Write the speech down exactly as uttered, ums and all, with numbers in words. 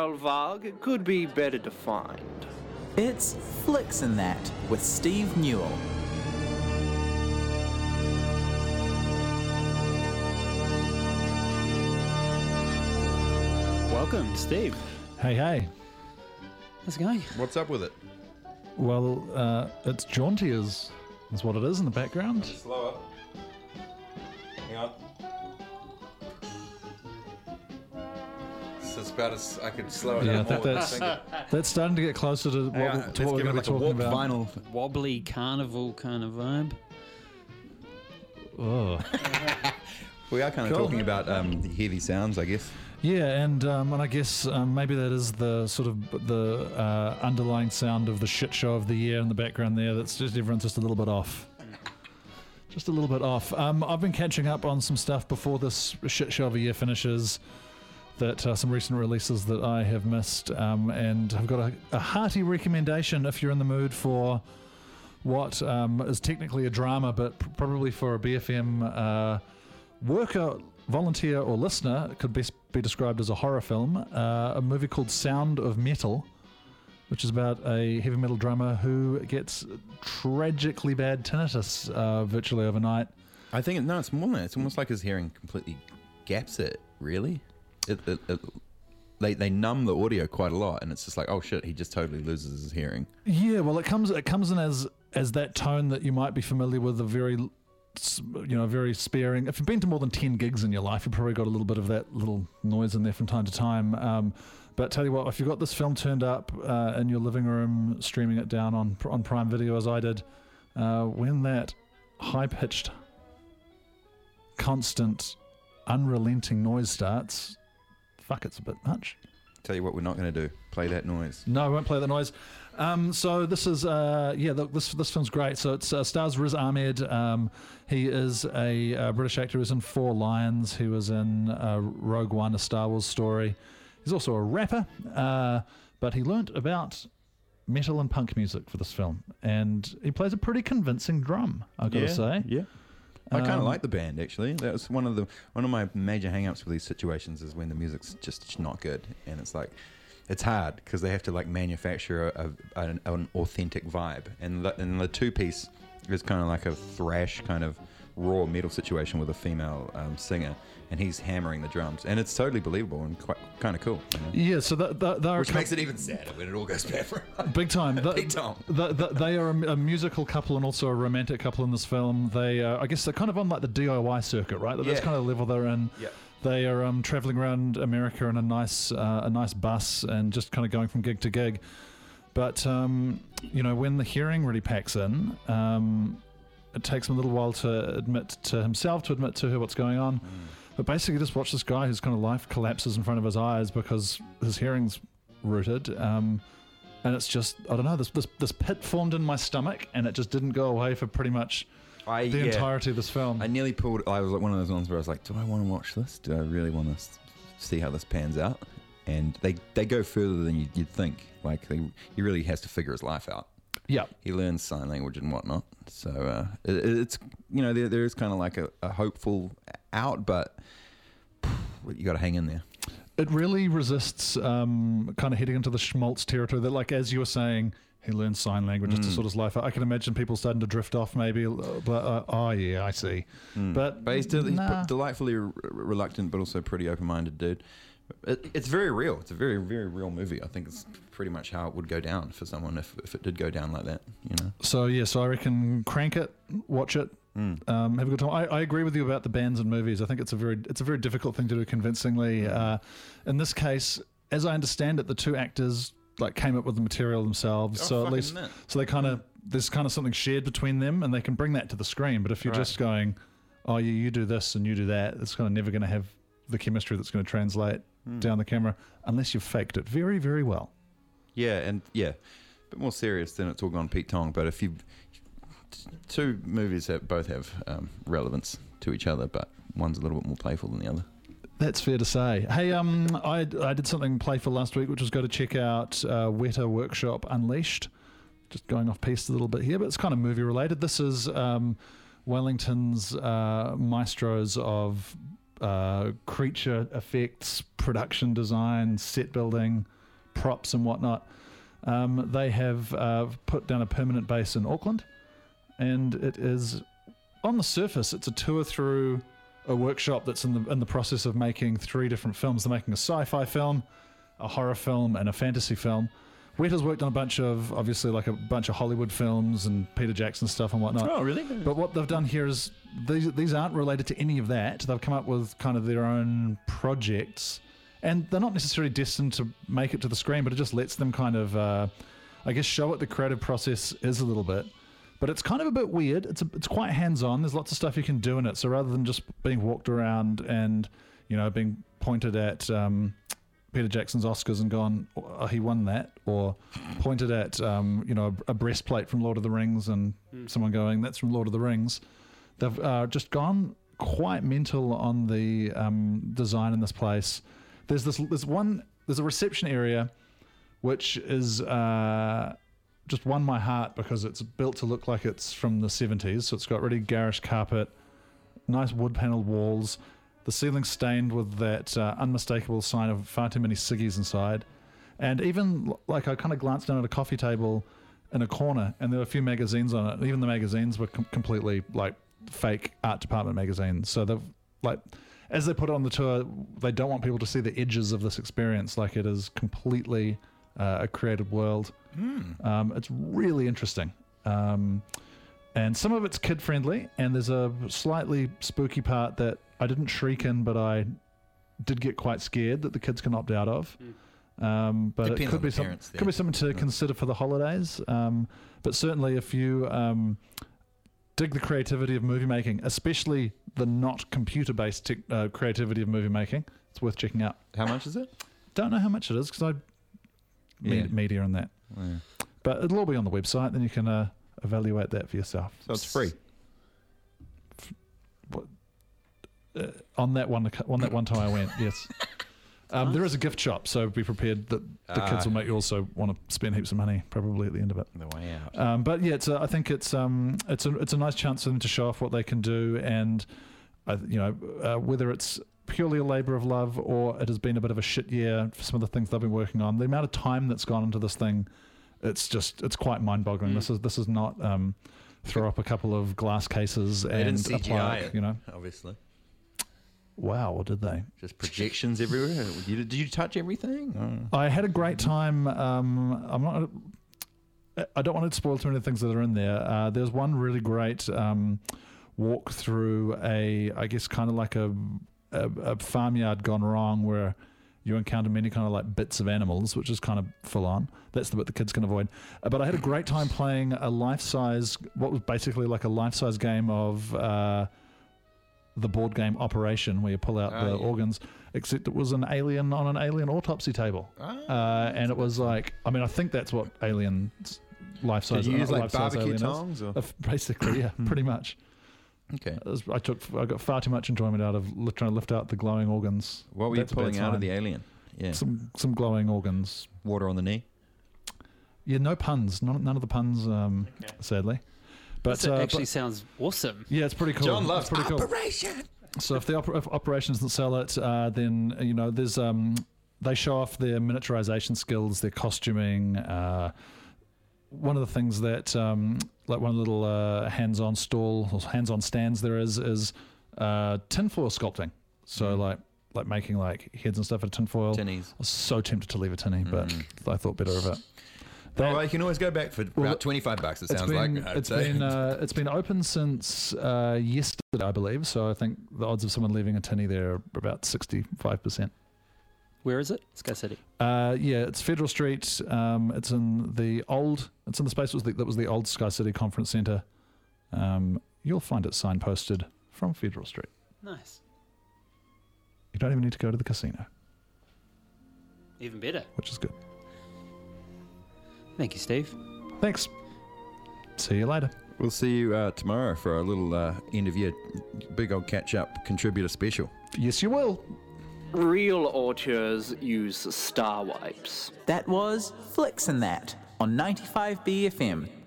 well, Varg, could be better defined. It's Flicks in That with Steve Newell. Welcome, Steve. Hey, hey. How's it going? What's up with it? Well, uh, it's jaunty is, is what it is in the background. Slower. Hang on. So it's about as I could slow it Yeah, I down think more. that's, Finger. that's starting to get closer to what, Hang on, to let's what we're give it going like to a be talking warped about. vinyl. Wobbly carnival kind of vibe. Oh. We are kind of Cool. talking about um, the heavy sounds, I guess. Yeah, and um, and I guess um, maybe that is the sort of the uh, underlying sound of the shit show of the year in the background there. That's just everyone's just a little bit off. Just a little bit off. Um, I've been catching up on some stuff before this shit show of a year finishes. That uh, some recent releases that I have missed, um, and I've got a, a hearty recommendation if you're in the mood for what um, is technically a drama, but pr- probably for a B F M uh, worker, volunteer, or listener, it could best be described as a horror film. Uh, a movie called Sound of Metal, which is about a heavy metal drummer who gets tragically bad tinnitus uh, virtually overnight. I think, it, no, it's more than that. It's almost like his hearing completely gaps it, really. It, it, it, they they numb the audio quite a lot, and it's just like, oh shit, he just totally loses his hearing. Yeah, well, it comes it comes in as as that tone that you might be familiar with, a very, you know, very sparing. If you've been to more than ten gigs in your life, you've probably got a little bit of that little noise in there from time to time. Um, but tell you what, if you've got this film turned up uh, in your living room, streaming it down on on Prime Video as I did, uh, when that high pitched, constant, unrelenting noise starts. Fuck, it's a bit much. Tell you what, we're not going to do. Play that noise. No, I won't play that noise. Um, so this is, uh, yeah, look, this this film's great. So it uh, stars Riz Ahmed. Um, he is a, uh British actor who's in Four Lions. He was in uh, Rogue One, a Star Wars story. He's also a rapper, uh, but he learnt about metal and punk music for this film, and he plays a pretty convincing drum, I've got to say. Yeah. I kind of Um, like the band, actually. That was one of the one of my major hang-ups with these situations is when the music's just not good, and it's like it's hard because they have to like manufacture a, a, an, an authentic vibe, and the, and the two piece is kind of like a thrash kind of raw metal situation with a female um, singer, and he's hammering the drums, and it's totally believable and quite kind of cool. You know? Yeah, so that, that, they're Which a makes it even sadder when it all goes bad for him. big time. The, Big time. the, the, they are a, a musical couple and also a romantic couple in this film. They, uh, I guess, they're kind of on like the D I Y circuit, right? That's Yeah. kind of the level they're in. Yeah. They are um, traveling around America in a nice, uh, a nice bus and just kind of going from gig to gig. But um, you know, when the hearing really packs in, um, it takes him a little while to admit to himself, to admit to her what's going on. Mm. But basically, just watch this guy whose kind of life collapses in front of his eyes because his hearing's rooted. Um, and it's just, I don't know, this, this this pit formed in my stomach, and it just didn't go away for pretty much I, the yeah. entirety of this film. I nearly pulled. I was like one of those ones where I was like, "Do I want to watch this? Do I really want to see how this pans out?" And they, they go further than you, you'd think. Like they, he really has to figure his life out. Yeah. He learns sign language and whatnot. So uh, it, it's you know there there is kind of like a, a hopeful out, but you got to hang in there. It really resists um, kind of heading into the schmaltz territory that, like, as you were saying, he learns sign language just to sort his life out. I can imagine people starting to drift off maybe, but uh, oh yeah, I see. Mm. But, but he's, del- he's nah. delightfully re- reluctant, but also pretty open-minded dude. It, it's very real. It's a very, very real movie. I think it's pretty much how it would go down for someone if, if it did go down like that, you know? So, yeah, so I reckon crank it, watch it, mm. um, have a good time. I, I agree with you about the bands and movies. I think it's a very it's a very difficult thing to do convincingly. Mm. Uh, in this case, as I understand it, the two actors like came up with the material themselves. Oh, so at fucking least, mint. so they kind of, there's kind of something shared between them, and they can bring that to the screen. But if you're Right. just going, oh, yeah, you do this and you do that, it's kind of never going to have the chemistry that's going to translate Mm. down the camera unless you've faked it very, very well. Yeah, and yeah, a bit more serious than It's All Gone Pete Tong. But if you two movies that both have um, relevance to each other, but one's a little bit more playful than the other. That's fair to say. Hey, um, I, I did something playful last week, which was go to check out uh, Weta Workshop Unleashed. Just going off piste a little bit here, but it's kind of movie related. This is um, Wellington's uh, maestros of uh, creature effects, production design, set building, props and whatnot. Um, they have uh, put down a permanent base in Auckland, and it is, on the surface, it's a tour through a workshop that's in the in the process of making three different films. They're making a sci-fi film, a horror film, and a fantasy film. Wet has worked on a bunch of, obviously, like a bunch of Hollywood films and Peter Jackson stuff and whatnot. Oh, really? But what they've done here is these these aren't related to any of that. They've come up with kind of their own projects, and they're not necessarily destined to make it to the screen, but it just lets them kind of, uh, I guess, show what the creative process is a little bit. But it's kind of a bit weird. It's a, it's quite hands-on. There's lots of stuff you can do in it. So rather than just being walked around and, you know, being pointed at um, Peter Jackson's Oscars and gone, oh, he won that, or pointed at, um, you know, a, a breastplate from Lord of the Rings and mm. someone going, that's from Lord of the Rings. They've uh, just gone quite mental on the um, design in this place. There's this, there's one, there's a reception area which is uh, just won my heart because it's built to look like it's from the seventies. So it's got really garish carpet, nice wood panelled walls, the ceiling stained with that uh, unmistakable sign of far too many ciggies inside. And even, like, I kind of glanced down at a coffee table in a corner, and there were a few magazines on it. And even the magazines were com- completely, like, fake art department magazines. So they've, like, as they put it on the tour, they don't want people to see the edges of this experience. Like, it is completely uh, a created world. Mm. Um, it's really interesting. Um, and some of it's kid-friendly, and there's a slightly spooky part that I didn't shriek in, but I did get quite scared that the kids can opt out of. Mm. Um, but Depends it could on be the some, parents could be something to Yeah. consider for the holidays. Um, but certainly, if you um, dig the creativity of movie making, especially the not computer-based tech, uh, creativity of movie making, it's worth checking out. How much is it? Don't know how much it is because I Yeah. med- media on that, Yeah. but it'll all be on the website. Then you can uh, evaluate that for yourself. So it's free. Uh, on that one, on that one time I went, yes. Um, there is a gift shop, so be prepared that the Ah. kids will make you also want to spend heaps of money, probably at the end of it. The way out. Um, but yeah, it's a, I think it's um, it's a it's a nice chance for them to show off what they can do, and uh, you know uh, whether it's purely a labour of love or it has been a bit of a shit year for some of the things they've been working on. The amount of time that's gone into this thing, it's just it's quite mind-boggling. Mm. This is this is not um, throw up a couple of glass cases They didn't and a C G I plaque, it, you know. obviously. Wow, what did they? Just projections everywhere. Did you, did you touch everything? Oh. I had a great time. Um, I'm not. I don't want to spoil too many things that are in there. Uh, there's one really great um, walk through a, I guess, kind of like a, a, a farmyard gone wrong, where you encounter many kind of like bits of animals, which is kind of full on. That's the bit the kids can avoid. Uh, but I had a great time playing a life-size, what was basically like a life-size game of. Uh, the board game Operation, where you pull out Oh, the yeah. organs, except it was an alien on an alien autopsy table. Ah, Uh, and it was like, I mean, I think that's what Alien life size. Did you use uh, like life-size barbecue Alien tongs? Or? Is. Uh, basically, yeah, pretty much. Okay. It was- I took, I got far too much enjoyment out of li- trying to lift out the glowing organs. What were That's a you bad pulling out of sign. the alien? Yeah. Some some glowing organs. Water on the knee. Yeah, no puns. None, none of the puns, um, Okay. sadly. But This uh, actually but- sounds awesome. yeah, it's pretty cool. John It's loves pretty cool. Operation. So if the oper- if operations doesn't sell it, uh, then you know there's um they show off their miniaturization skills, their costuming. Uh, one of the things that um, like one of the little uh, hands-on stall or hands-on stands there is is uh, tinfoil sculpting. So Mm. like like making like heads and stuff out of tinfoil. Tinnies. I was so tempted to leave a tinny, but Mm. I thought better of it. Oh, well, you can always go back for Well, about twenty-five bucks. It It's sounds been, like. I'd it's say. been uh, it's been open since uh, yesterday, I believe. So I think the odds of someone leaving a tinny there are about sixty-five percent. Where is it? Sky City. Uh, yeah, it's Federal Street. Um, it's in the old. It's in the space that was the, that was the old Sky City Conference Centre. Um, you'll find it signposted from Federal Street. Nice. You don't even need to go to the casino, Even better. which is good. Thank you, Steve. Thanks. See you later. We'll see you uh, tomorrow for our little uh, end of year big old catch up contributor special. Yes, you will. Real auteurs use star wipes. That was Flicks and That on ninety-five B F M.